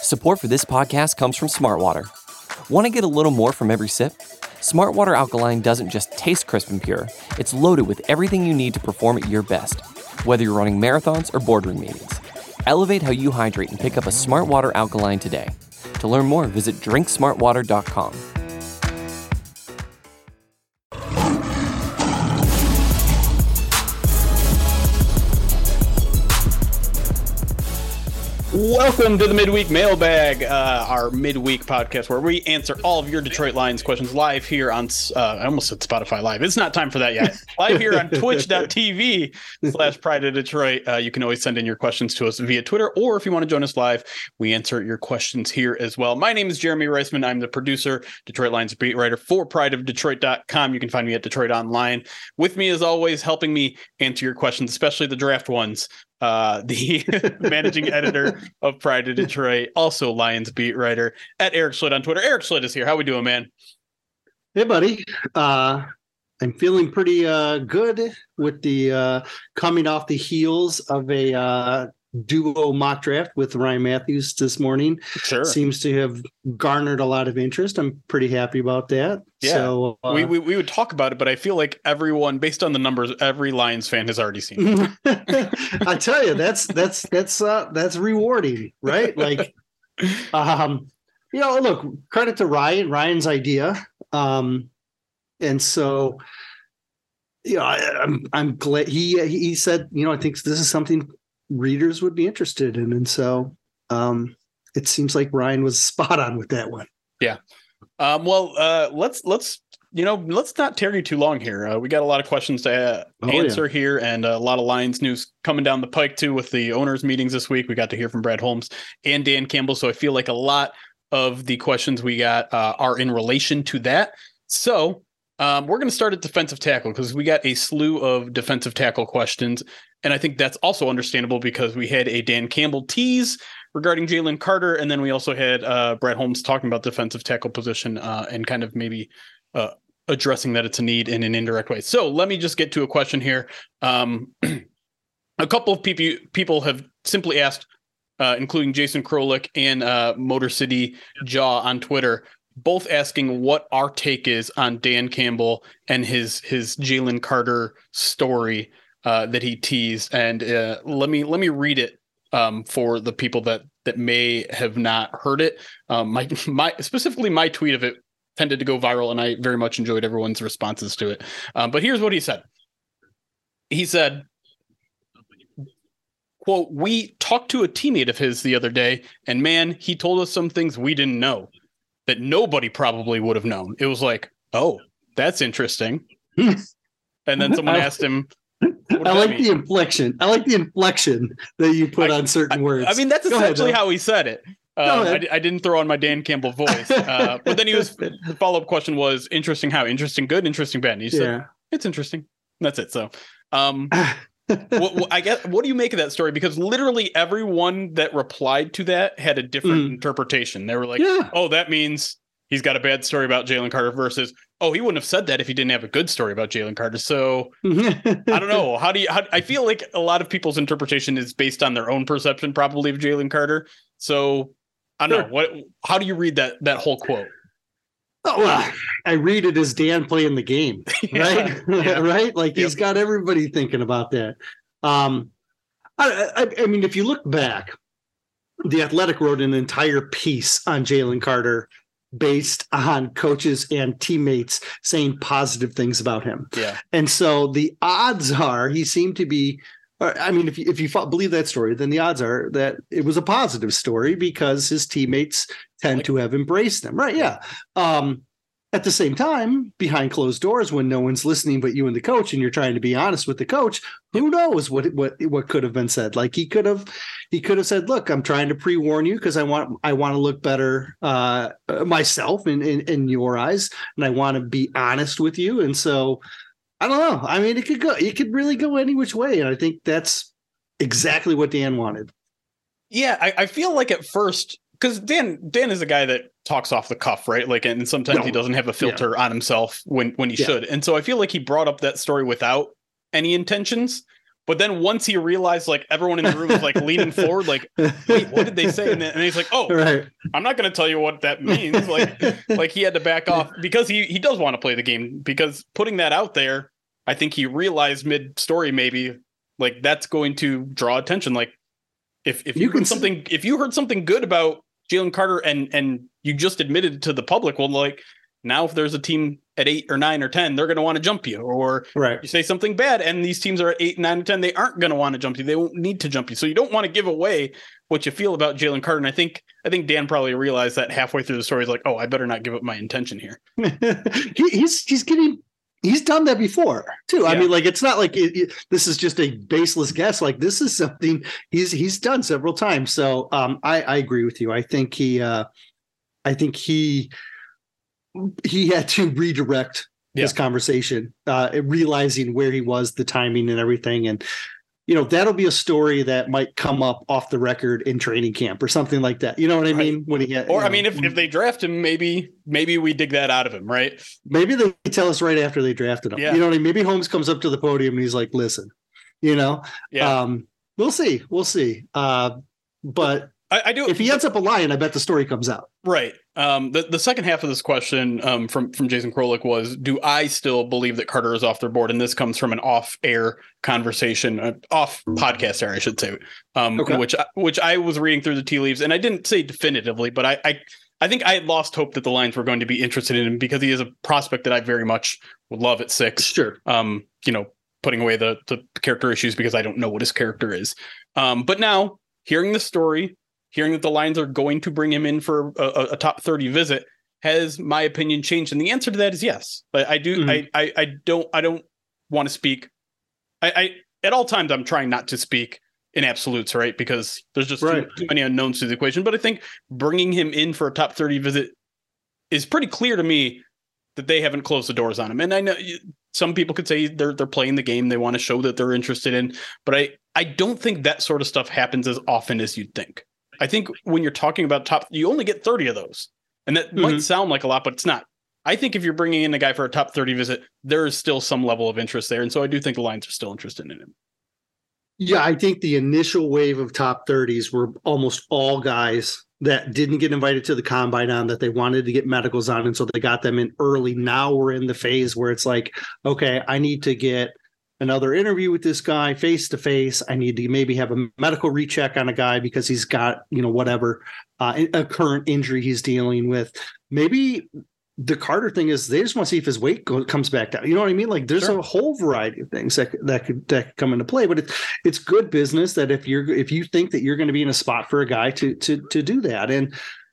Support for this podcast comes from Smartwater. Want to get a little more from every sip? Smartwater Alkaline doesn't just taste crisp and pure, it's loaded with everything you need to perform at your best, whether you're running marathons or boardroom meetings. Elevate how you hydrate and pick up a Smartwater Alkaline today. To learn more, visit drinksmartwater.com. Welcome to the Midweek Mailbag, our midweek podcast where we answer all of your Detroit Lions questions live here on, I almost said Spotify Live. It's not time for that yet. Live here on twitch.tv/Pride of Detroit. You can always send in your questions to us via Twitter, or if you want to join us live, we answer your questions here as well. My name is Jeremy Reisman. I'm the producer, Detroit Lions beat writer for prideofdetroit.com. You can find me at Detroit Online. With me, as always, helping me answer your questions, especially the draft ones. The managing editor of Pride of Detroit, also Lions beat writer at Eric Schlitt on Twitter. Eric Schlitt is here. How we doing, man? Hey, buddy. I'm feeling pretty good with the coming off the heels of a duo mock draft with Ryan Matthews this morning. Sure. Seems to have garnered a lot of interest. I'm pretty happy about that. Yeah. So we would talk about it, but I feel like everyone, based on the numbers, every Lions fan has already seen it. I tell you, that's rewarding, right? Like, look, credit to Ryan. Ryan's idea. And so, I'm glad he said, I think this is something readers would be interested in. And so it seems like Ryan was spot on with that one. Yeah. Let's not tarry too long here. We got a lot of questions to answer here, and a lot of Lions news coming down the pike too with the owners meetings this week. We got to hear from Brad Holmes and Dan Campbell. So I feel like a lot of the questions we got are in relation to that. So we're going to start at defensive tackle because we got a slew of defensive tackle questions. And I think that's also understandable because we had a Dan Campbell tease regarding Jalen Carter. And then we also had Brad Holmes talking about defensive tackle position and kind of maybe addressing that it's a need in an indirect way. So let me just get to a question here. A couple of people have simply asked, including Jason Krolik and Motor City Jaw on Twitter, both asking what our take is on Dan Campbell and his Jalen Carter story that he teased. And let me read it for the people that may have not heard it. Specifically my tweet of it tended to go viral, and I very much enjoyed everyone's responses to it. But here's what he said. He said, quote, "We talked to a teammate of his the other day, and man, he told us some things we didn't know that nobody probably would have known. It was like, oh, that's interesting." And then someone asked him, I like the inflection. I like the inflection that you put on certain words. I mean, that's essentially how he said it. I didn't throw on my Dan Campbell voice. But then the follow-up question was, interesting how? Interesting good, interesting bad? And he said, it's interesting. That's it. So I guess, what do you make of that story? Because literally everyone that replied to that had a different interpretation. They were like, oh, that means he's got a bad story about Jalen Carter versus, oh, he wouldn't have said that if he didn't have a good story about Jalen Carter. So I don't know. I feel like a lot of people's interpretation is based on their own perception, probably, of Jalen Carter. So I don't know. How do you read that whole quote? Oh, well, I read it as Dan playing the game, right? Yeah. Right? Like he's got everybody thinking about that. I mean, if you look back, The Athletic wrote an entire piece on Jalen Carter based on coaches and teammates saying positive things about him. Yeah. And so the odds are he seemed to be, I mean, if you believe that story, then the odds are that it was a positive story because his teammates tend to have embraced him. Right. Yeah. At the same time, behind closed doors, when no one's listening but you and the coach, and you're trying to be honest with the coach, who knows what could have been said? Like he could have said, "Look, I'm trying to pre-warn you because I want to look better myself in your eyes, and I want to be honest with you." And so, I don't know. I mean, it could really go any which way, and I think that's exactly what Dan wanted. Yeah, I feel like at first, because Dan is a guy that talks off the cuff, right? Like, and sometimes he doesn't have a filter on himself when he should. And so I feel like he brought up that story without any intentions. But then once he realized, like, everyone in the room was like leaning forward, like, wait, what did they say? And he's like, oh, right. I'm not going to tell you what that means. Like he had to back off because he does want to play the game, because putting that out there, I think he realized mid story, maybe, like, that's going to draw attention. Like, if you heard something good about Jalen Carter and you just admitted to the public, well, like, now if there's a team at 8 or 9 or 10, they're going to want to jump you. Or you say something bad and these teams are at 8, 9, or 10, they aren't going to want to jump you. They won't need to jump you. So you don't want to give away what you feel about Jalen Carter. And I think Dan probably realized that halfway through the story. He's like, oh, I better not give up my intention here. He's done that before too. Yeah. I mean, like, it's not like this is just a baseless guess. Like, this is something he's done several times. So I agree with you. I think he had to redirect his conversation, realizing where he was, the timing and everything. And, that'll be a story that might come up off the record in training camp or something like that. You know what I mean? When he had, I mean, if they draft him, maybe we dig that out of him, right? Maybe they tell us right after they drafted him. Yeah. You know what I mean? Maybe Holmes comes up to the podium and he's like, listen, we'll see. But I do. If he ends up a Lion, I bet the story comes out. Right. The second half of this question from Jason Krolik was, do I still believe that Carter is off their board? And this comes from an off-air conversation, off podcast air, I should say, which I was reading through the tea leaves, and I didn't say definitively, but I think I had lost hope that the Lions were going to be interested in him, because he is a prospect that I very much would love at 6. Sure. Putting away the character issues, because I don't know what his character is. But now, hearing the story, hearing that the Lions are going to bring him in for a top 30 visit, has my opinion changed? And the answer to that is yes. But I do. Mm-hmm. I don't want to speak. I at all times I'm trying not to speak in absolutes, right? Because there's just too many unknowns to the equation. But I think bringing him in for a top 30 visit is pretty clear to me that they haven't closed the doors on him. And I know some people could say they're playing the game, they want to show that they're interested in, but I don't think that sort of stuff happens as often as you'd think. I think when you're talking about you only get 30 of those. And that might sound like a lot, but it's not. I think if you're bringing in a guy for a top 30 visit, there is still some level of interest there. And so I do think the Lions are still interested in him. Yeah, I think the initial wave of top 30s were almost all guys that didn't get invited to the combine on, that they wanted to get medicals on. And so they got them in early. Now we're in the phase where it's like, okay, I need to get another interview with this guy face to face. I need to maybe have a medical recheck on a guy because he's got, whatever, a current injury he's dealing with. Maybe the Carter thing is they just want to see if his weight comes back down. You know what I mean? Like, there's a whole variety of things that could come into play, but it's good business that if you think that you're going to be in a spot for a guy to do that. And,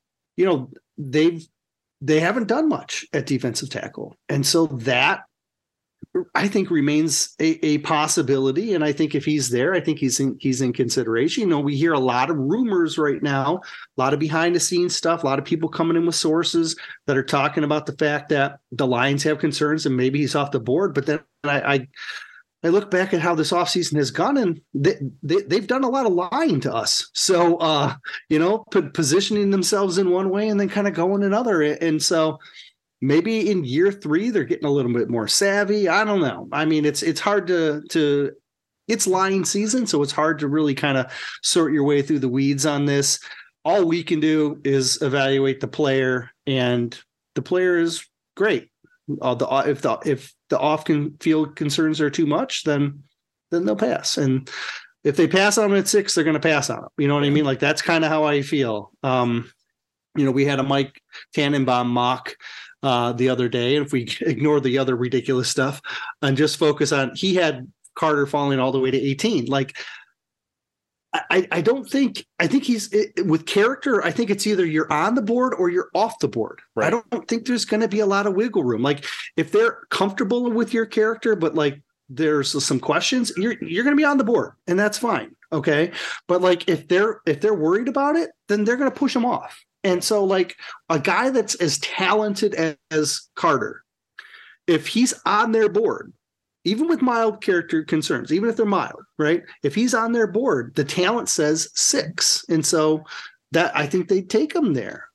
they haven't done much at defensive tackle. And so that, I think, remains a possibility. And I think if he's there, I think he's in consideration. We hear a lot of rumors right now, a lot of behind the scenes stuff, a lot of people coming in with sources that are talking about the fact that the Lions have concerns and maybe he's off the board. But then I look back at how this offseason has gone, and they've done a lot of lying to us. So, positioning themselves in one way and then kind of going another. And so, maybe in year 3, they're getting a little bit more savvy. I don't know. I mean, it's hard to it's lying season, so it's hard to really kind of sort your way through the weeds on this. All we can do is evaluate the player, and the player is great. If the off-field concerns are too much, then they'll pass. And if they pass on him at 6, they're going to pass on him. You know what I mean? Like, that's kind of how I feel. We had a Mike Tannenbaum mock the other day, and if we ignore the other ridiculous stuff and just focus on, he had Carter falling all the way to 18. Like, I think he's with character. I think it's either you're on the board or you're off the board. Right. I don't think there's going to be a lot of wiggle room. Like, if they're comfortable with your character, but like there's some questions, you're going to be on the board, and that's fine. Okay. But like, if they're worried about it, then they're going to push them off. And so, like, a guy that's as talented as Carter, if he's on their board, even with mild character concerns, even if they're mild, right? If he's on their board, the talent says 6. And so that, I think they take him there.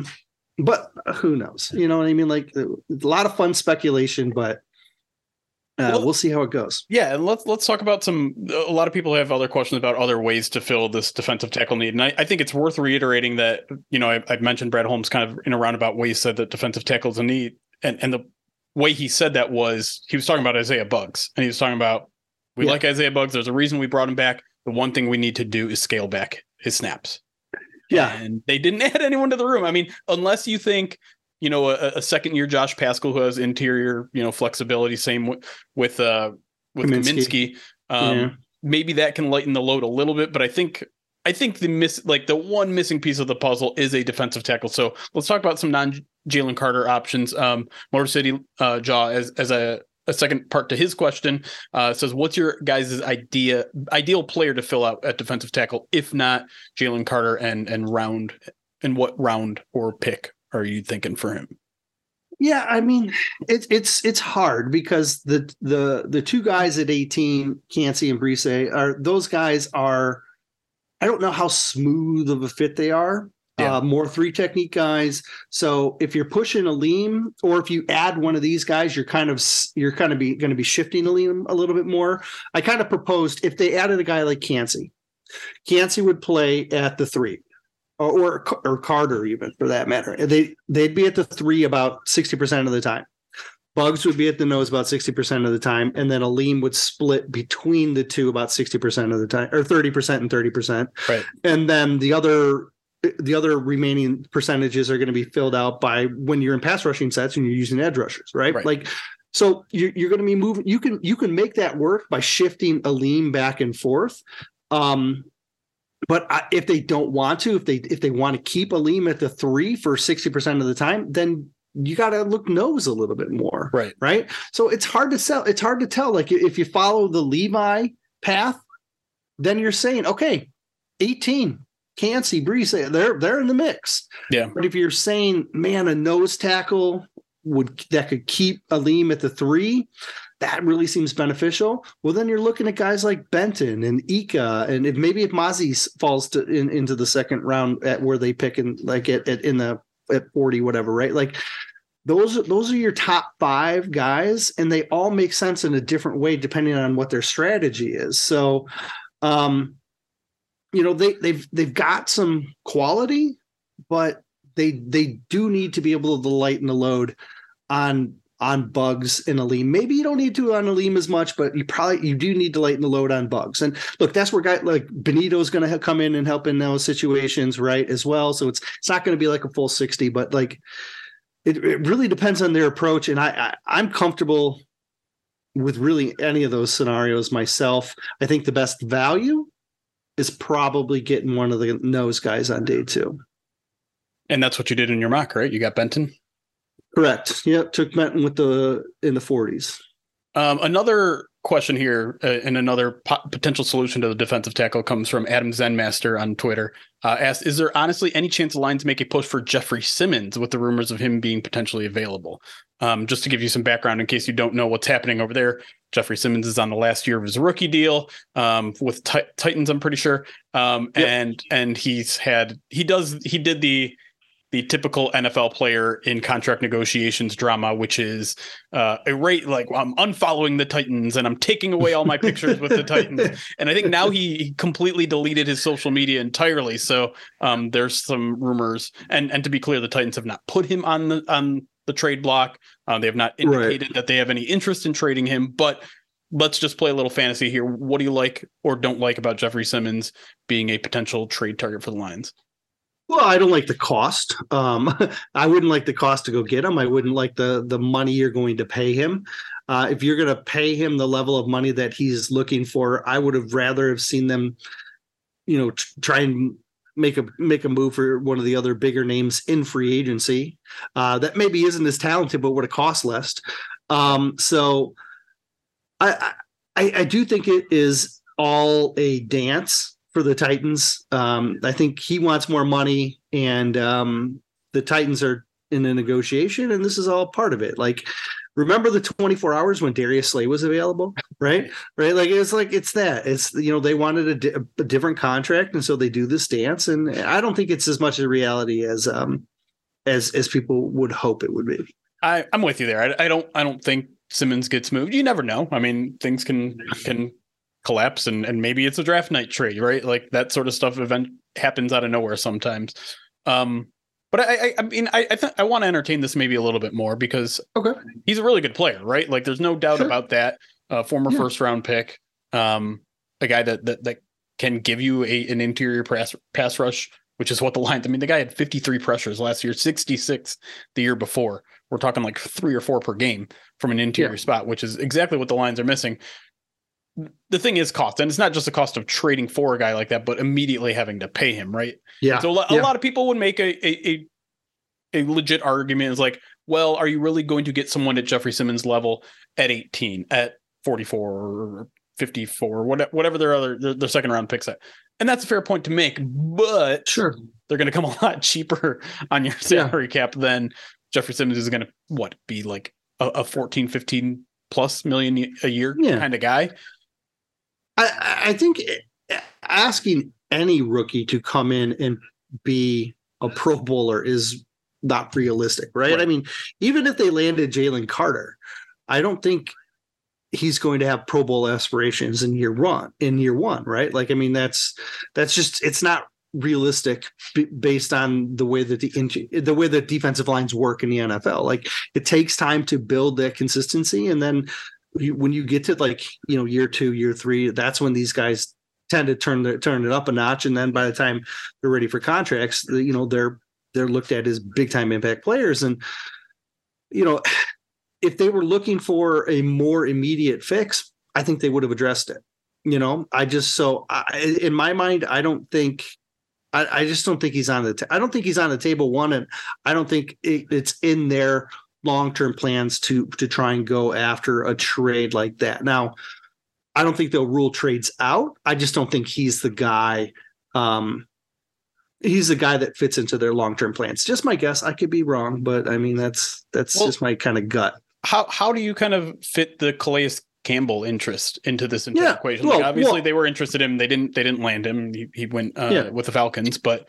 But who knows? You know what I mean? Like, a lot of fun speculation, but We'll see how it goes. Yeah, and let's talk about a lot of people have other questions about other ways to fill this defensive tackle need. And I think it's worth reiterating that, I've mentioned Brad Holmes kind of in a roundabout way said that defensive tackle is a need. And the way he said that was he was talking about Isaiah Buggs. And he was talking about, we like Isaiah Buggs. There's a reason we brought him back. The one thing we need to do is scale back his snaps. Yeah. And they didn't add anyone to the room. I mean, unless you think, a second year Josh Pascal who has interior, flexibility, same with Kaminsky. Maybe that can lighten the load a little bit, but I think the one missing piece of the puzzle is a defensive tackle. So let's talk about some non-Jalen Carter options. Motor City Jaw as a second part to his question says, what's your guys' ideal player to fill out at defensive tackle, if not Jalen Carter and what round or pick are you thinking for him? Yeah, I mean, it's hard because the two guys at 18, Kancey and Brise, those guys are, I don't know how smooth of a fit they are. Yeah. More 3 technique guys. So if you're pushing Alim, or if you add one of these guys, you're kind of going to be shifting Alim a little bit more. I kind of proposed if they added a guy like Kancey would play at the 3. Or Carter, even for that matter. They'd be at the 3 about 60% of the time. Buggs would be at the nose about 60% of the time, and then Alim would split between the two about 60% of the time, or 30% and 30%. Right. And then the other remaining percentages are going to be filled out by when you're in pass rushing sets and you're using edge rushers, right? Like, so you're going to be moving. You can make that work by shifting Alim back and forth. But if they don't want to, if they want to keep Alim at the 3 for 60% of the time, then you got to look nose a little bit more. Right. So it's hard to sell. It's hard to tell. Like if you follow the Levi path, then you're saying, okay, 18, Kancey, Brise, they're in the mix. Yeah. But if you're saying, man, a nose tackle that could keep Alim at the 3, that really seems beneficial. Well, then you're looking at guys like Benton and Ika, and if Mozzie falls into the second round at where they pick at 40, whatever, right? Like those are your top 5 guys, and they all make sense in a different way depending on what their strategy is. So, they've got some quality, but they do need to be able to lighten the load on Buggs and Alim. Maybe you don't need to on Alim as much, but you do need to lighten the load on Buggs. And look, that's where guys like Benito is going to come in and help in those situations, right, as well. So it's not going to be like a full 60, but like it really depends on their approach. And I'm comfortable with really any of those scenarios myself. I think the best value is probably getting one of the nose guys on day 2. And that's what you did in your mock, right? You got Benton? Correct. Yep. Took Benton in the 40s. Another question here and another potential solution to the defensive tackle comes from Adam Zenmaster on Twitter. Asked, is there honestly any chance the Lions make a push for Jeffrey Simmons with the rumors of him being potentially available? Just to give you some background in case you don't know what's happening over there. Jeffrey Simmons is on the last year of his rookie deal with Titans, I'm pretty sure. And he did the typical NFL player in contract negotiations drama, which is a rate like I'm unfollowing the Titans and I'm taking away all my pictures with the Titans. And I think now he completely deleted his social media entirely. So there's some rumors. And to be clear, the Titans have not put him on the trade block. They have not indicated that they have any interest in trading him. But let's just play a little fantasy here. What do you like or don't like about Jeffrey Simmons being a potential trade target for the Lions? Well, I don't like the cost. I wouldn't like the cost to go get him. I wouldn't like the money you're going to pay him. If you're going to pay him the level of money that he's looking for, I would have rather have seen them, try and make a move for one of the other bigger names in free agency that maybe isn't as talented, but would have cost less. So I do think it is all a dance for the Titans. I think he wants more money, and the Titans are in a negotiation, and this is all part of it. Like, remember the 24 hours when Darius Slay was available, right? Like it's they wanted a different contract, and so they do this dance. And I don't think it's as much a reality as people would hope it would be. I'm with you there. I don't think Simmons gets moved. You never know. I mean, things can collapse, and maybe it's a draft night trade, right? Like that sort of stuff happens out of nowhere sometimes. But I want to entertain this maybe a little bit more because he's a really good player, right? Like there's no doubt about that. Former first round pick, a guy that can give you an interior pass rush, which is what the Lions. I mean, the guy had 53 pressures last year, 66 the year before. We're talking like 3 or 4 per game from an interior spot, which is exactly what the Lions are missing. The thing is cost, and it's not just the cost of trading for a guy like that, but immediately having to pay him, right? Yeah. So a lot of people would make a legit argument is like, well, are you really going to get someone at Jeffrey Simmons level at 18, at 44 or 54, whatever their second round picks at? And that's a fair point to make, but they're going to come a lot cheaper on your salary cap than Jeffrey Simmons is going to be like a 14, 15 plus million a year kind of guy. I think asking any rookie to come in and be a Pro Bowler is not realistic, right? I mean, even if they landed Jalen Carter, I don't think he's going to have Pro Bowl aspirations in year one, right? Like, I mean, that's just, it's not realistic based on the way that the way that defensive lines work in the NFL. Like, it takes time to build that consistency, and then when you get to like, year 2, year 3, that's when these guys tend to turn it up a notch. And then by the time they're ready for contracts, they're looked at as big time impact players. And, if they were looking for a more immediate fix, I think they would have addressed it. In my mind, I just don't think he's on I don't think he's on the table, one, and I don't think it's in their long-term plans to try and go after a trade like that. Now, I don't think they'll rule trades out. I just don't think he's the guy. He's the guy that fits into their long-term plans. Just my guess. I could be wrong, but I mean, that's just my kind of gut. How do you kind of fit the Calais Campbell interest into this entire equation? Like, obviously they were interested in him. They didn't land him. He went with the Falcons, but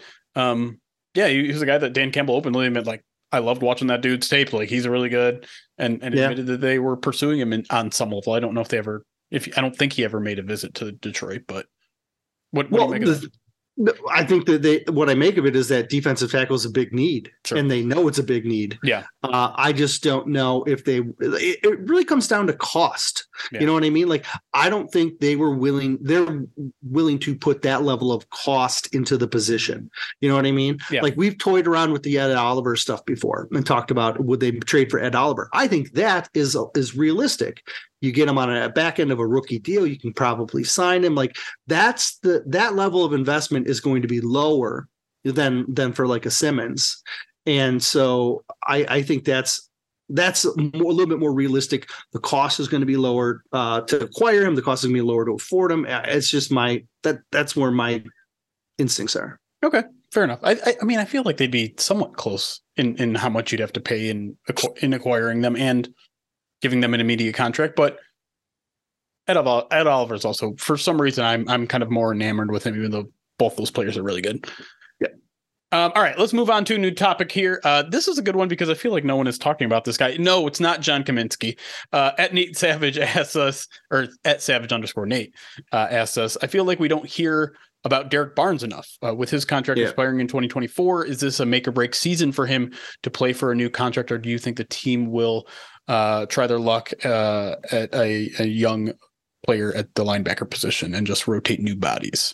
he was a guy that Dan Campbell openly admitted, like, I loved watching that dude's tape. Like, he's really good, and admitted that they were pursuing him on some level. I don't know if I don't think he ever made a visit to Detroit, but what do you make of that? I think that what I make of it is that defensive tackle is a big need, and they know it's a big need. Yeah. I just don't know if it really comes down to cost. Yeah. You know what I mean? Like, I don't think they're willing to put that level of cost into the position. You know what I mean? Yeah. Like, we've toyed around with the Ed Oliver stuff before and talked about, would they trade for Ed Oliver? I think that is realistic. You get him on a back end of a rookie deal, you can probably sign him. like that level of investment is going to be lower than for like a Simmons. And so I think that's a little bit more realistic. The cost is going to be lower to acquire him. The cost is going to be lower to afford him. It's just that's where my instincts are. Okay, fair enough. I mean, I feel like they'd be somewhat close in how much you'd have to pay in acquiring them and giving them an immediate contract. But Ed Oliver is also, for some reason, I'm kind of more enamored with him, even though both those players are really good. Yeah. All right, let's move on to a new topic here. This is a good one because I feel like no one is talking about this guy. No, it's not John Kaminsky. At Nate Savage asks us, or at Savage_Nate asks us, I feel like we don't hear about Derek Barnes enough. With his contract expiring in 2024, is this a make or break season for him to play for a new contract, or do you think the team will try their luck at a young player at the linebacker position and just rotate new bodies?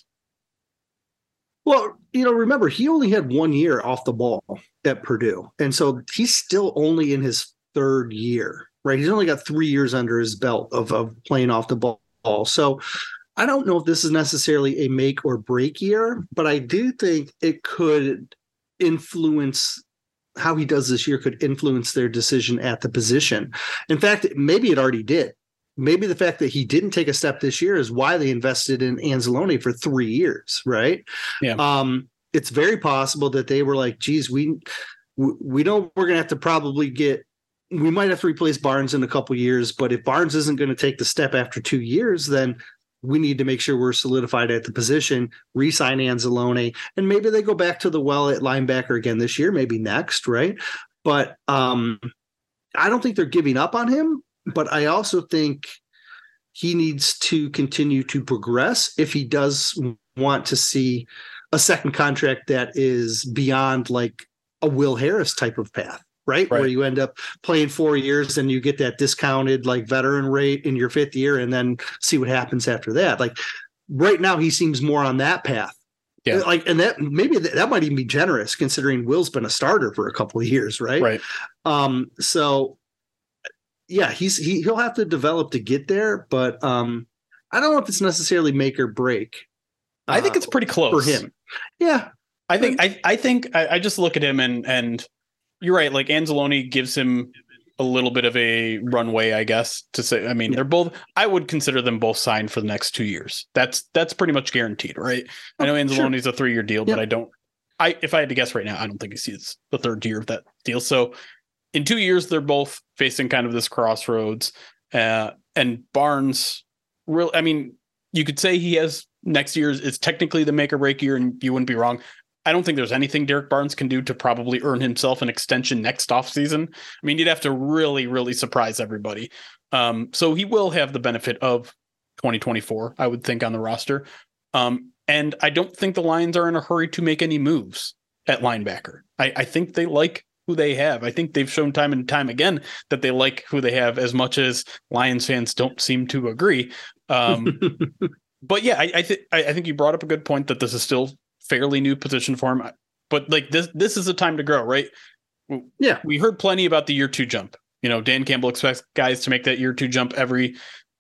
Well, remember, he only had 1 year off the ball at Purdue. And so he's still only in his 3rd year, right? He's only got 3 years under his belt of playing off the ball. So I don't know if this is necessarily a make or break year, but I do think it could influence how he does this year, could influence their decision at the position. In fact, maybe it already did. Maybe the fact that he didn't take a step this year is why they invested in Anzalone for 3 years, right? Yeah. It's very possible that they were like, geez, we know we're going to have to we might have to replace Barnes in a couple years, but if Barnes isn't going to take the step after 2 years, then we need to make sure we're solidified at the position, re-sign Anzalone, and maybe they go back to the well at linebacker again this year, maybe next, right? But I don't think they're giving up on him. But I also think he needs to continue to progress if he does want to see a second contract that is beyond like a Will Harris type of path, right? Where you end up playing 4 years and you get that discounted like veteran rate in your 5th year and then see what happens after that. Like right now, he seems more on that path. Yeah. Like, and that maybe that might even be generous considering Will's been a starter for a couple of years, right? Right. So yeah, he'll have to develop to get there, but I don't know if it's necessarily make or break. I think it's pretty close for him. Yeah. I think I just look at him and you're right. Like Anzalone gives him a little bit of a runway, I guess, to say. I mean, they're both. I would consider them both signed for the next 2 years. That's pretty much guaranteed, right? I know Anzalone's a 3-year deal, but if I had to guess right now, I don't think he sees the 3rd year of that deal. So in 2 years, they're both facing kind of this crossroads. And Barnes, I mean, you could say he has next year is technically the make or break year, and you wouldn't be wrong. I don't think there's anything Derek Barnes can do to probably earn himself an extension next offseason. I mean, you'd have to really, really surprise everybody. So he will have the benefit of 2024, I would think, on the roster. And I don't think the Lions are in a hurry to make any moves at linebacker. I think they like who they have. I think they've shown time and time again that they like who they have, as much as Lions fans don't seem to agree. But yeah, I think you brought up a good point that this is still fairly new position for him, but like this is a time to grow, right? Yeah, we heard plenty about the year 2 jump. You know, Dan Campbell expects guys to make that year 2 jump. Every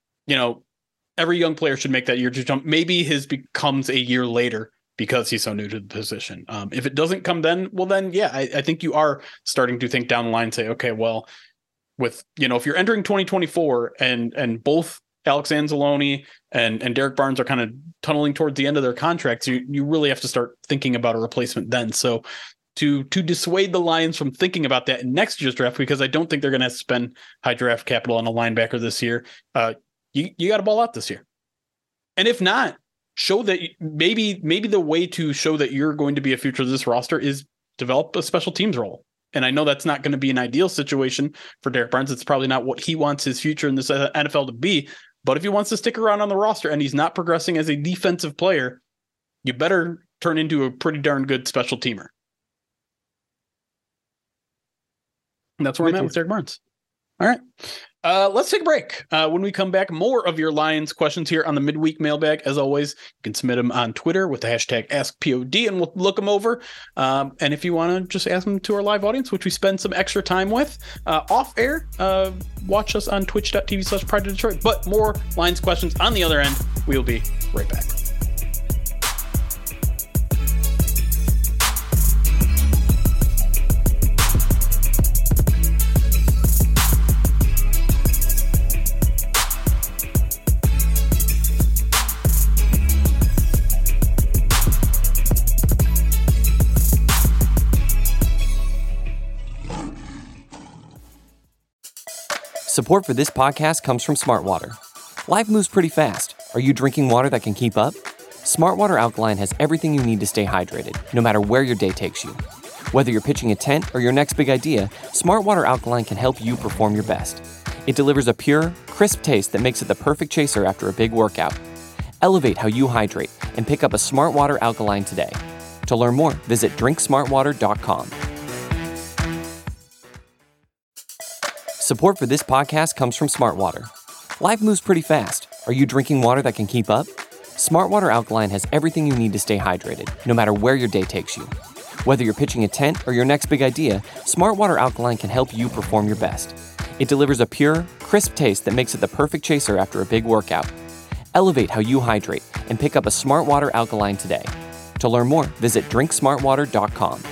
young player should make that year 2 jump. Maybe his becomes a year later because he's so new to the position. If it doesn't come then, well then, yeah, I think you are starting to think down the line and say, okay, well, with, if you're entering 2024 and both Alex Anzalone and Derek Barnes are kind of tunneling towards the end of their contracts, you really have to start thinking about a replacement then. So to dissuade the Lions from thinking about that in next year's draft, because I don't think they're going to spend high draft capital on a linebacker this year, you got to ball out this year. And if not, show that maybe the way to show that you're going to be a future of this roster is develop a special teams role. And I know that's not going to be an ideal situation for Derek Barnes. It's probably not what he wants his future in this NFL to be. But if he wants to stick around on the roster and he's not progressing as a defensive player, you better turn into a pretty darn good special teamer. And that's where I'm at with Derek Barnes. All right. Let's take a break. When we come back, more of your Lions questions here on the midweek mailbag. As always, you can submit them on Twitter with the hashtag AskPOD, and we'll look them over. And if you want to just ask them to our live audience, which we spend some extra time with off air, watch us on twitch.tv/Pride of Detroit. But more Lions questions on the other end. We will be right back. Support for this podcast comes from Smartwater. Life moves pretty fast. Are you drinking water that can keep up? Smartwater Alkaline has everything you need to stay hydrated, no matter where your day takes you. Whether you're pitching a tent or your next big idea, Smartwater Alkaline can help you perform your best. It delivers a pure, crisp taste that makes it the perfect chaser after a big workout. Elevate how you hydrate and pick up a Smartwater Alkaline today. To learn more, visit drinksmartwater.com. Support for this podcast comes from Smartwater. Life moves pretty fast. Are you drinking water that can keep up? Smartwater Alkaline has everything you need to stay hydrated, no matter where your day takes you. Whether you're pitching a tent or your next big idea, Smartwater Alkaline can help you perform your best. It delivers a pure, crisp taste that makes it the perfect chaser after a big workout. Elevate how you hydrate and pick up a Smartwater Alkaline today. To learn more, visit drinksmartwater.com.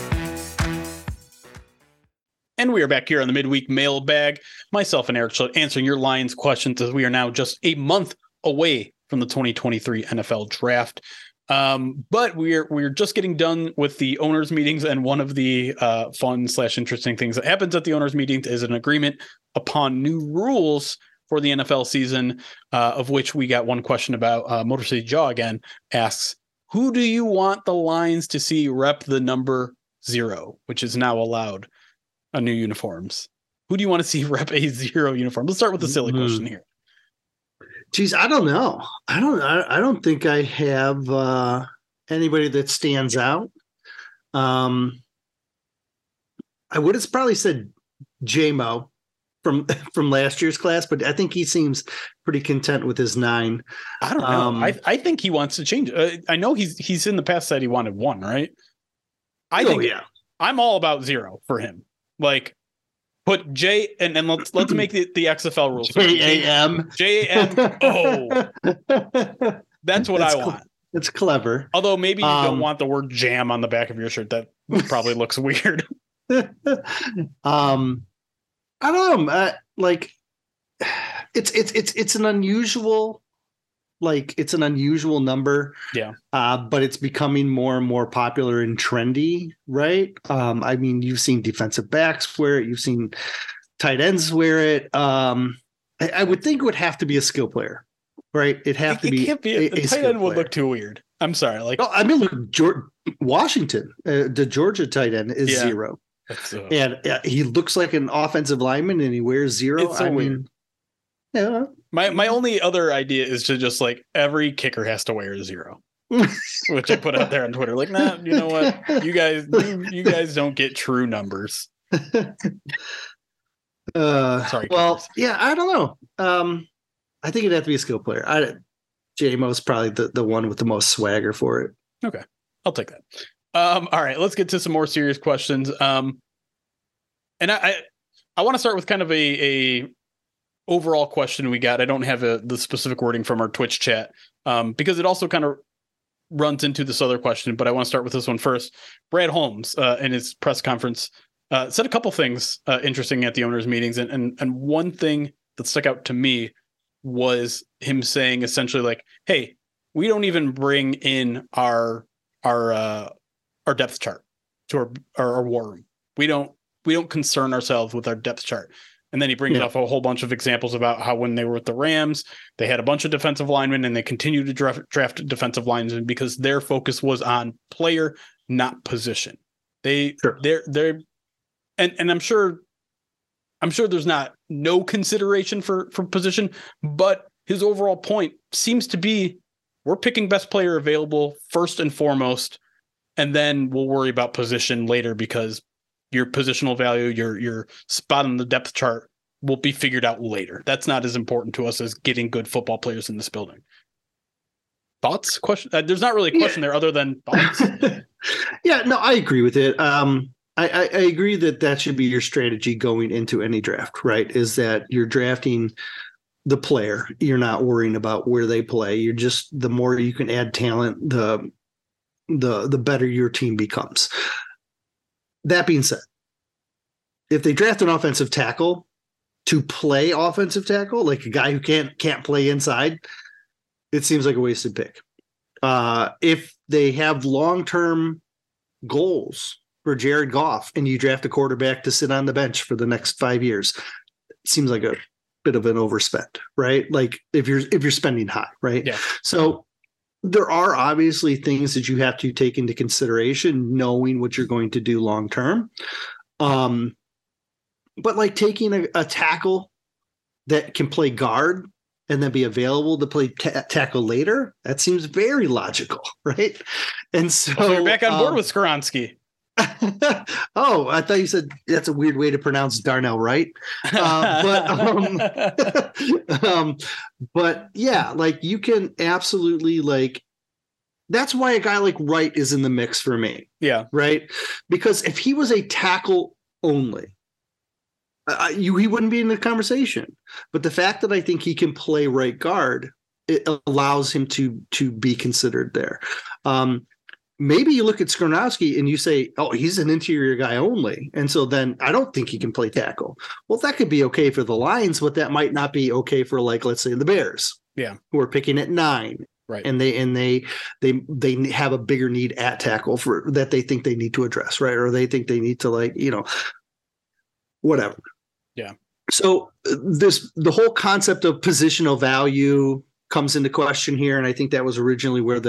And we are back here on the midweek mailbag. Myself and Eric Schlitt answering your Lions questions as we are now just a month away from the 2023 NFL draft. But we're just getting done with the owners' meetings, and one of the fun/interesting things that happens at the owners' meetings is an agreement upon new rules for the NFL season, of which we got one question about. Motor City Jaw again asks, who do you want the Lions to see rep the number 0, which is now allowed on new uniforms? Who do you want to see rep a 0 uniform? Let's start with the silly question here. Geez, I don't know. I don't think I have anybody that stands out. I would have probably said J-Mo from last year's class, but I think he seems pretty content with his 9. I don't know. I think he wants to change. I know he's in the past said he wanted 1, right? I think I'm all about 0 for him. Like, put J and let's make the XFL rules. JAM. Oh, that's what I want. It's clever. Although maybe you don't want the word jam on the back of your shirt. That probably looks weird. I don't know. Like, it's an unusual. Like, it's an unusual number. Yeah. But it's becoming more and more popular and trendy, right? I mean, you've seen defensive backs wear it. You've seen tight ends wear it. I would think it would have to be a skill player, right? It'd have to be. It can't be. A tight end would look too weird. I'm sorry. Like, I mean, look, Washington, the Georgia tight end is 0. And he looks like an offensive lineman and he wears 0. It's so weird. Yeah. My only other idea is to just like every kicker has to wear 0, which I put out there on Twitter. Like, nah, you know what? You guys don't get true numbers. Sorry. Well, kickers. Yeah, I don't know. I think it'd have to be a skill player. J-Mo's probably the one with the most swagger for it. Okay, I'll take that. All right, let's get to some more serious questions. And I want to start with kind of a overall question we got. I don't have the specific wording from our Twitch chat because it also kind of runs into this other question, but I want to start with this one first. Brad Holmes in his press conference said a couple things interesting at the owners' meetings, and one thing that stuck out to me was him saying essentially like, "Hey, we don't even bring in our depth chart to our war room. We don't concern ourselves with our depth chart." And then he brings up a whole bunch of examples about how when they were with the Rams, they had a bunch of defensive linemen and they continued to draft defensive linemen because their focus was on player, not position. And I'm sure there's not no consideration for position, but his overall point seems to be we're picking best player available first and foremost, and then we'll worry about position later because your positional value, your spot on the depth chart will be figured out later. That's not as important to us as getting good football players in this building. Thoughts? Question? There's not really a question there other than thoughts. Yeah, no, I agree with it. I agree that should be your strategy going into any draft, right? Is that you're drafting the player. You're not worrying about where they play. You're just, the more you can add talent, the better your team becomes. That being said, if they draft an offensive tackle to play offensive tackle, like a guy who can't play inside, it seems like a wasted pick. If they have long-term goals for Jared Goff and you draft a quarterback to sit on the bench for the next 5 years, it seems like a bit of an overspend, right? Like if you're spending high, right? Yeah. So there are obviously things that you have to take into consideration, knowing what you're going to do long term. But like taking a tackle that can play guard and then be available to play tackle later, that seems very logical, right? And so you're back on board with Skoronski. Oh, I thought you said that's a weird way to pronounce Darnell Wright. But yeah, like you can absolutely like, that's why a guy like Wright is in the mix for me. Yeah. Right. Because if he was a tackle only, he wouldn't be in the conversation. But the fact that I think he can play right guard, it allows him to be considered there. Maybe you look at Skoronski and you say, oh, he's an interior guy only. And so then I don't think he can play tackle. Well, that could be okay for the Lions, but that might not be okay for, like, let's say the Bears. Yeah. Who are picking at 9. Right. And they have a bigger need at tackle for that they think they need to address, right? Or they think they need to, like, whatever. Yeah. So the whole concept of positional value comes into question here, and I think that was originally where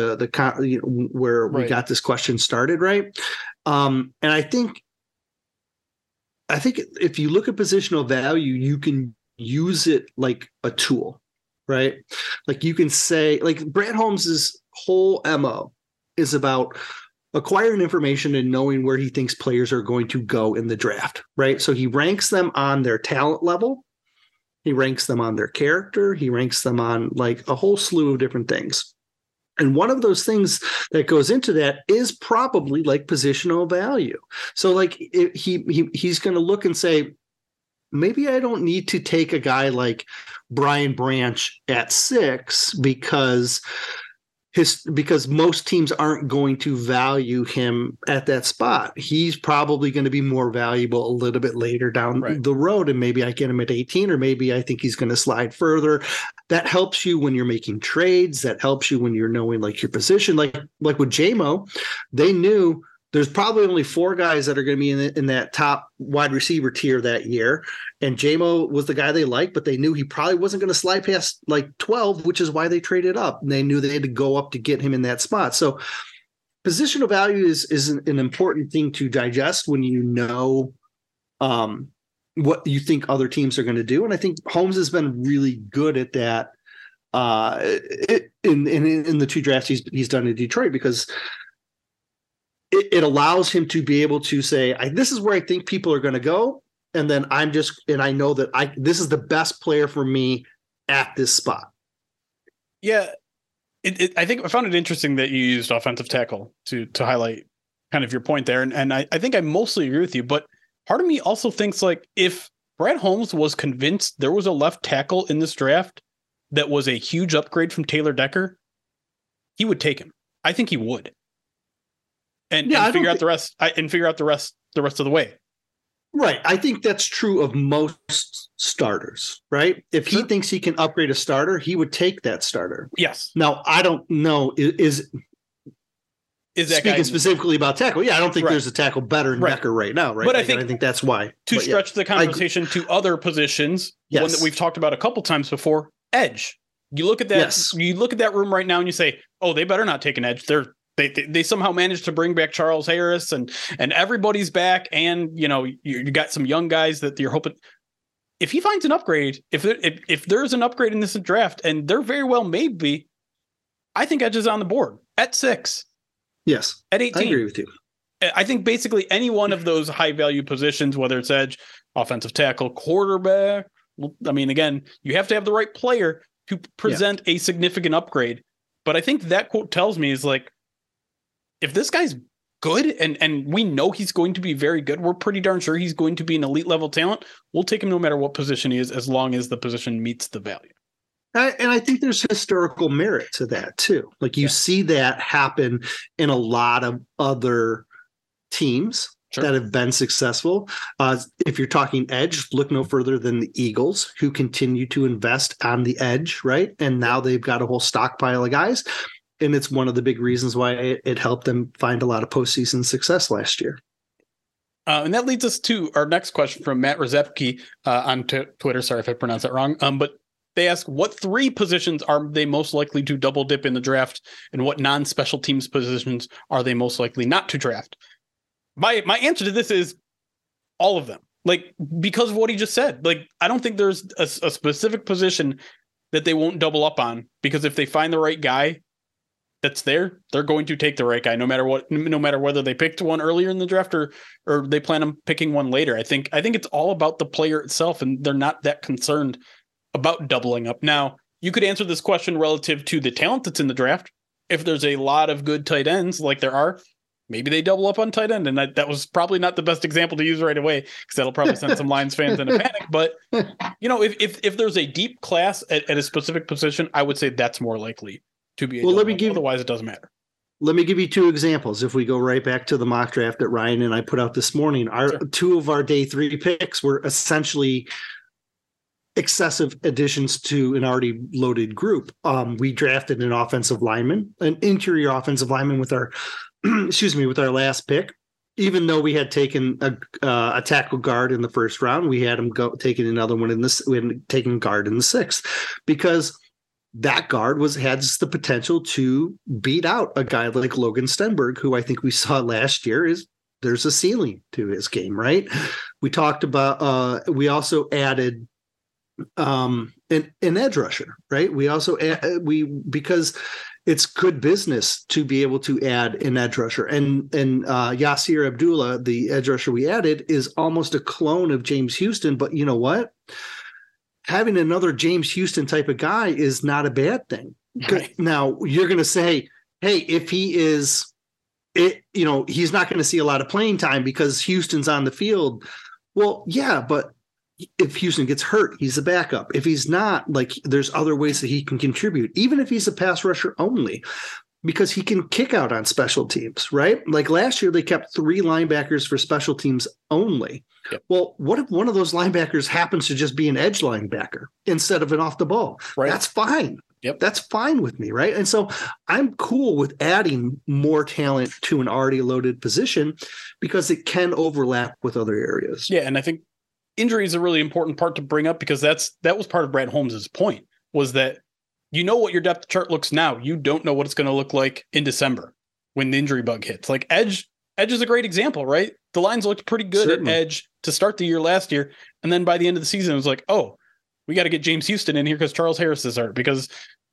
we got this question started, right? And I think I think if you look at positional value, you can use it like a tool, right? Like you can say, like Brad Holmes's whole MO is about acquiring information and knowing where he thinks players are going to go in the draft, right? So he ranks them on their talent level. He ranks them on their character. He ranks them on like a whole slew of different things. And one of those things that goes into that is probably like positional value. So like he's going to look and say, maybe I don't need to take a guy like Brian Branch at 6 because most teams aren't going to value him at that spot. He's probably going to be more valuable a little bit later down the road. And maybe I get him at 18, or maybe I think he's going to slide further. That helps you when you're making trades. That helps you when you're knowing like your position. Like with JMO, they knew there's probably only 4 guys that are going to be in that top wide receiver tier that year. And JMO was the guy they liked, but they knew he probably wasn't going to slide past like 12, which is why they traded up. And they knew they had to go up to get him in that spot. So positional value is an important thing to digest when you know what you think other teams are going to do. And I think Holmes has been really good at that in the 2 drafts he's done in Detroit, because it allows him to be able to say, this is where I think people are going to go. And then I know that this is the best player for me at this spot. Yeah. I think I found it interesting that you used offensive tackle to highlight kind of your point there. And I think I mostly agree with you, but part of me also thinks like if Brad Holmes was convinced there was a left tackle in this draft that was a huge upgrade from Taylor Decker, he would take him. I think he would. And figure out the rest the rest of the way. Right. I think that's true of most starters, right? If he thinks he can upgrade a starter, he would take that starter. Yes. Now, I don't know. Is that speaking guy specifically about tackle? Yeah, I don't think there's a tackle better than Decker right now, right? But I think that's why. To stretch the conversation to other positions, one that we've talked about a couple times before, edge. You look at that. Yes. You look at that room right now, and you say, "Oh, they better not take an edge." They somehow managed to bring back Charles Harris and everybody's back. And, you got some young guys that you're hoping if he finds an upgrade, if there's an upgrade in this draft, and there very well may be, I think edge is on the board at 6. Yes. At 18. I agree with you. I think basically any one of those high value positions, whether it's edge, offensive tackle, quarterback. I mean, again, you have to have the right player to present a significant upgrade. But I think that quote tells me is like, if this guy's good and we know he's going to be very good, we're pretty darn sure he's going to be an elite level talent, we'll take him no matter what position he is, as long as the position meets the value. And I think there's historical merit to that too. Like you see that happen in a lot of other teams that have been successful. If you're talking edge, look no further than the Eagles, who continue to invest on the edge, right? And now they've got a whole stockpile of guys. And it's one of the big reasons why it helped them find a lot of postseason success last year. And that leads us to our next question from Matt Rozepke on Twitter. Sorry if I pronounced that wrong. But they ask, what 3 positions are they most likely to double dip in the draft? And what non-special teams positions are they most likely not to draft? My answer to this is all of them. Like, because of what he just said. Like, I don't think there's a specific position that they won't double up on, because if they find the right guy that's there, they're going to take the right guy, no matter whether they picked one earlier in the draft or they plan on picking one later. I think it's all about the player itself, and they're not that concerned about doubling up. Now, you could answer this question relative to the talent that's in the draft. If there's a lot of good tight ends like there are, maybe they double up on tight end. And that was probably not the best example to use right away, because that'll probably send some Lions fans in a panic. But, if there's a deep class at a specific position, I would say that's more likely to be. Otherwise, it doesn't matter. Let me give you 2 examples. If we go right back to the mock draft that Ryan and I put out this morning, 2 of our day 3 picks were essentially excessive additions to an already loaded group. We drafted an offensive lineman, an interior offensive lineman with our, with our last pick. Even though we had taken a tackle guard in the first round, we had him taking another one we had taken guard in the 6th, because that guard has the potential to beat out a guy like Logan Stenberg, who I think we saw last year there's a ceiling to his game, right? We talked about we also added an edge rusher, right? We also because it's good business to be able to add an edge rusher, and Yasir Abdullah, the edge rusher we added, is almost a clone of James Houston. But you know what? Having another James Houston type of guy is not a bad thing. Right. Now you're going to say, hey, if he is, he's not going to see a lot of playing time because Houston's on the field. Well, yeah, but if Houston gets hurt, he's a backup. If he's not, like, there's other ways that he can contribute, even if he's a pass rusher only, because he can kick out on special teams, right? Like last year, they kept 3 linebackers for special teams only. Yep. Well, what if one of those linebackers happens to just be an edge linebacker instead of an off the ball? Right. That's fine. Yep. That's fine with me, right? And so I'm cool with adding more talent to an already loaded position because it can overlap with other areas. Yeah, and I think injury is a really important part to bring up because that was part of Brad Holmes' point, was that you know what your depth chart looks now. You don't know what it's going to look like in December when the injury bug hits. Like edge is a great example, right? The lines looked pretty good Certainly. At edge to start the year last year. And then by the end of the season, it was like, oh, we got to get James Houston in here because Charles Harris is hurt because,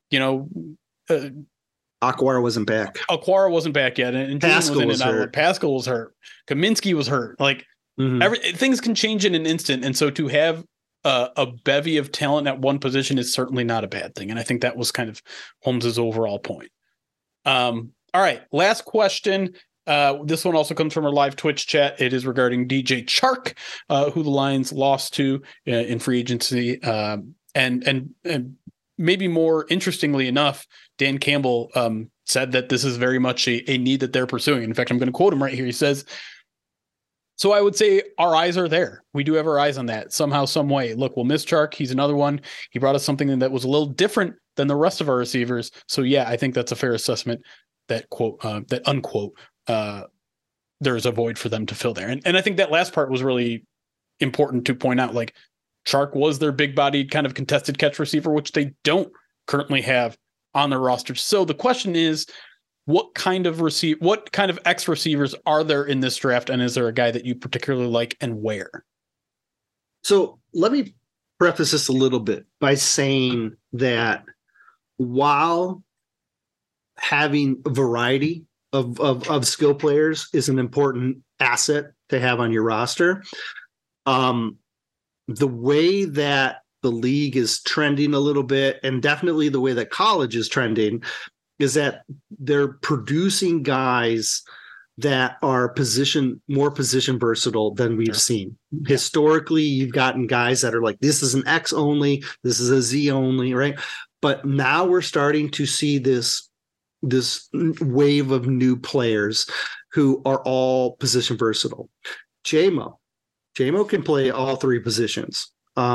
Aquara wasn't back. Aquara wasn't back yet. And Pascal was hurt. Pascal was hurt. Kaminsky was hurt. Like things can change in an instant. And so to have a bevy of talent at one position is certainly not a bad thing. And I think that was kind of Holmes's overall point. All right. Last question. This one also comes from our live Twitch chat. It is regarding DJ Chark, who the Lions lost to in free agency. And maybe more interestingly enough, Dan Campbell said that this is very much a need that they're pursuing. In fact, I'm going to quote him right here. He says, "So I would say our eyes are there. We do have our eyes on that somehow, some way. Look, we'll miss Chark. He's another one. He brought us something that was a little different than the rest of our receivers. So yeah, I think that's a fair assessment. That quote, that unquote, there's a void for them to fill there." And I think that last part was really important to point out. Like Chark was their big-bodied kind of contested catch receiver, which they don't currently have on their roster. So the question is, what kind of X receivers are there in this draft, and is there a guy that you particularly like, and where? So let me preface this a little bit by saying that while having a variety of skill players is an important asset to have on your roster, the way that the league is trending a little bit, and definitely the way that college is trending, is that they're producing guys that are more position versatile than we've seen. Historically, you've gotten guys that are like, this is an X only, this is a Z only, right? But now we're starting to see this wave of new players who are all position versatile. J-Mo can play all 3 positions.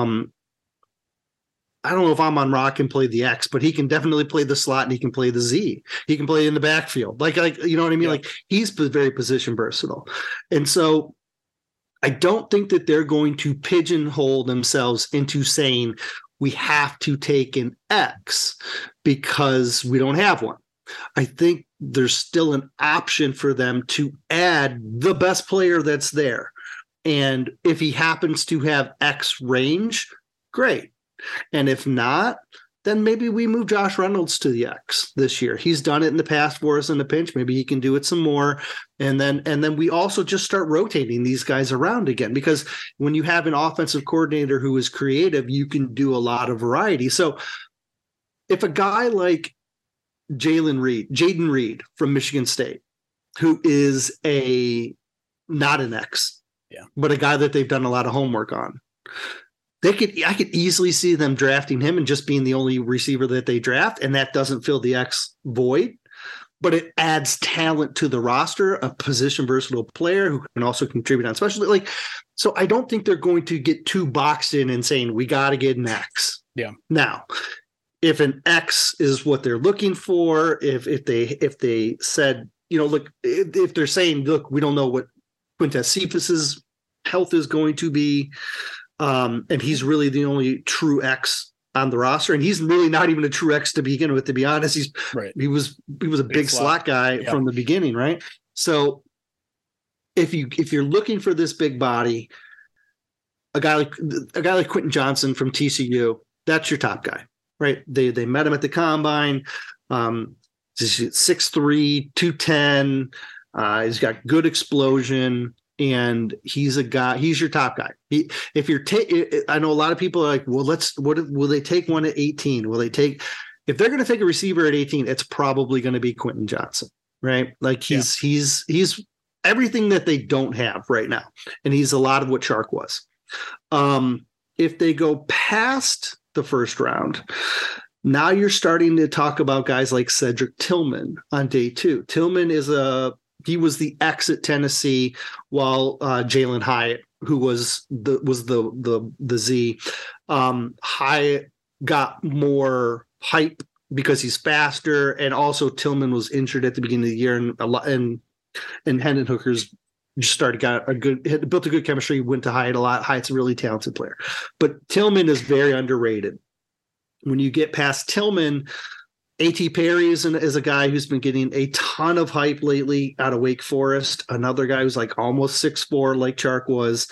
I don't know if Amon Ra can play the X, but he can definitely play the slot and he can play the Z. He can play in the backfield. Like you know what I mean? Yeah. Like he's very position versatile. And so I don't think that they're going to pigeonhole themselves into saying we have to take an X because we don't have one. I think there's still an option for them to add the best player that's there. And if he happens to have X range, great. And if not, then maybe we move Josh Reynolds to the X this year. He's done it in the past for us in the pinch. Maybe he can do it some more. And then we also just start rotating these guys around again, because when you have an offensive coordinator who is creative, you can do a lot of variety. So if a guy like Jaden Reed from Michigan State, who is not an X, but a guy that they've done a lot of homework on, I could easily see them drafting him and just being the only receiver that they draft, and that doesn't fill the X void, but it adds talent to the roster, a position versatile player who can also contribute on special. So I don't think they're going to get too boxed in and saying we got to get an X. Yeah. Now, if an X is what they're looking for, if they said, look, if they're saying, look, we don't know what Quintez Cephas's health is going to be. And he's really the only true X on the roster, and he's really not even a true X to begin with. To be honest, he was a big slot guy from the beginning, right? So if you're looking for this big body, a guy like Quentin Johnson from TCU, that's your top guy, right? They met him at the combine. 6'3", 210. He's got good explosion, and he's your top guy. I know a lot of people are like, well, what will they take one at 18? If they're going to take a receiver at 18, it's probably going to be Quentin Johnson, right? Like he's everything that they don't have right now. And he's a lot of what Chark was. If they go past the first round, now you're starting to talk about guys like Cedric Tillman on day 2. Tillman he was the X at Tennessee, while Jalen Hyatt, who was the Z. Hyatt got more hype because he's faster, and also Tillman was injured at the beginning of the year, and Hendon Hooker's just built a good chemistry, went to Hyatt a lot. Hyatt's a really talented player, but Tillman is very underrated. When you get past Tillman, A.T. Perry is a guy who's been getting a ton of hype lately out of Wake Forest. Another guy who's like almost 6'4", like Chark was.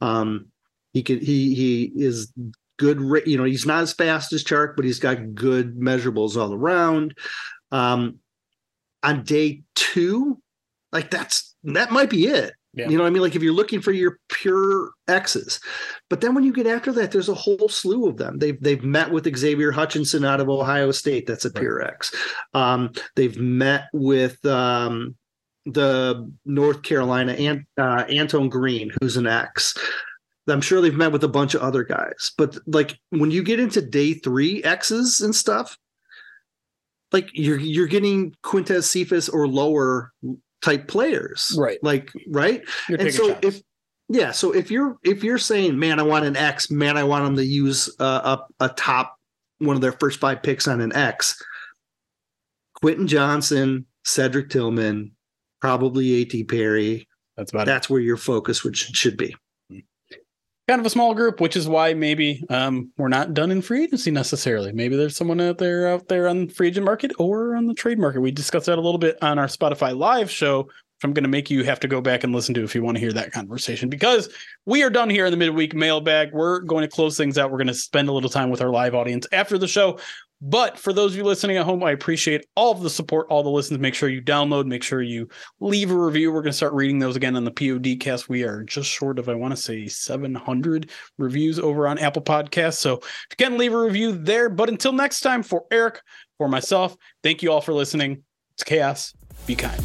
He is good. He's not as fast as Chark, but he's got good measurables all around. On day 2, like that might be it. Yeah. You know what I mean? Like if you're looking for your pure X's, but then when you get after that, there's a whole slew of them. They've met with Xavier Hutchinson out of Ohio State. That's a pure X. They've met with the North Carolina Anton Green, who's an X. I'm sure they've met with a bunch of other guys, but like when you get into day 3 X's and stuff, like you're getting Quintez Cephas or lower type players, right? And so if you're saying, man, I want an X, man, I want them to use a top one of their first 5 picks on an X, Quentin Johnson, Cedric Tillman, probably A.T. Perry. That's where your focus should be. Kind of a small group, which is why maybe we're not done in free agency necessarily. Maybe there's someone out there on the free agent market or on the trade market. We discussed that a little bit on our Spotify live show, which I'm going to make you have to go back and listen to if you want to hear that conversation, because we are done here in the midweek mailbag. We're going to close things out. We're going to spend a little time with our live audience after the show. But for those of you listening at home, I appreciate all of the support, all the listens. Make sure you download, make sure you leave a review. We're going to start reading those again on the PODcast. We are just short of, I want to say, 700 reviews over on Apple Podcasts. So if you can, leave a review there. But until next time, for Eric, for myself, thank you all for listening. It's chaos. Be kind.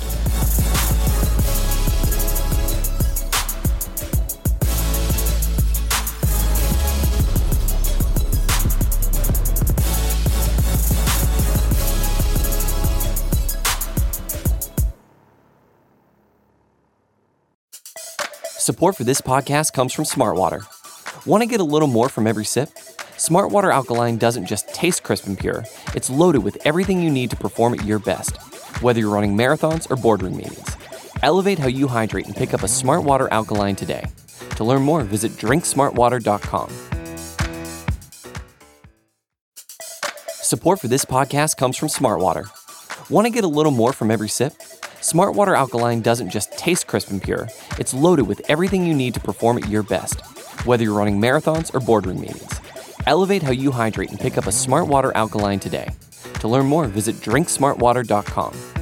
Support for this podcast comes from Smartwater. Want to get a little more from every sip? Smartwater Alkaline doesn't just taste crisp and pure, it's loaded with everything you need to perform at your best, whether you're running marathons or boardroom meetings. Elevate how you hydrate and pick up a Smartwater Alkaline today. To learn more, visit drinksmartwater.com. Support for this podcast comes from Smartwater. Want to get a little more from every sip? Smartwater Alkaline doesn't just taste crisp and pure, it's loaded with everything you need to perform at your best, whether you're running marathons or boardroom meetings. Elevate how you hydrate and pick up a Smartwater Alkaline today. To learn more, visit drinksmartwater.com.